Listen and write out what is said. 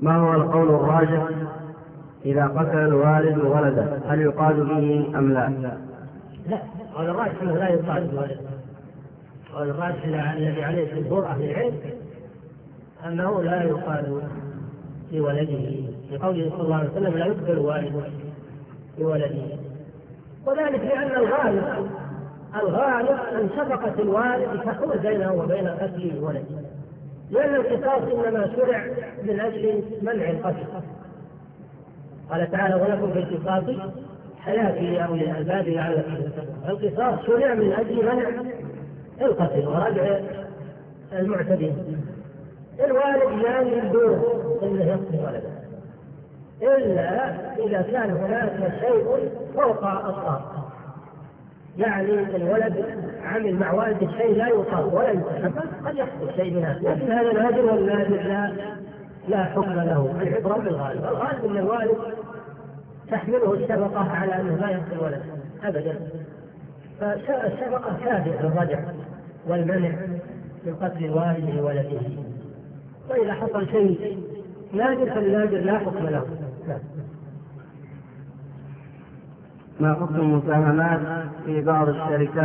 ما هو القول الراجح إذا قتل الوالد ولده؟ هل يقاد به أم لا؟ لا، قول الراجح أنه لا يقاد بولده. قول الراجح الذي عليه جمهور أهل العلم أنه لا يقاد بولده، لقوله صلى الله عليه وسلم: لا يقتل والد بولده. وذلك لأن الغالب أن شفقة الوالد تحول بينه وبين قتل ولده، لأن القصاص إنما شرع من أجل منع القتل. قال تعالى: ولكم في القصاص حياة يا أولي الألباب لعلكم تتقون. القصاص شرع من أجل منع القتل وردع المعتدين. الوالد لا يدور إنه يقتل ولده إلا إذا كان هناك شيء فوق الطاقة، يعني الولد عمل مع والده شيء لا يطاق ولا يتحمل، قد يحصل شيء منها، لكن هذا نادر، والنادر لا حكم له. العبرة بالغالب، الغالب ان الوالد تحمله الشفقة على انه لا يقتل ولده ابدا، فالشفقة كافية للردع والمنع من قتل الوالد لولده. وإذا حصل شيء نادر فالنادر لا حكم له. ما حكم المساهمات في بعض الشركات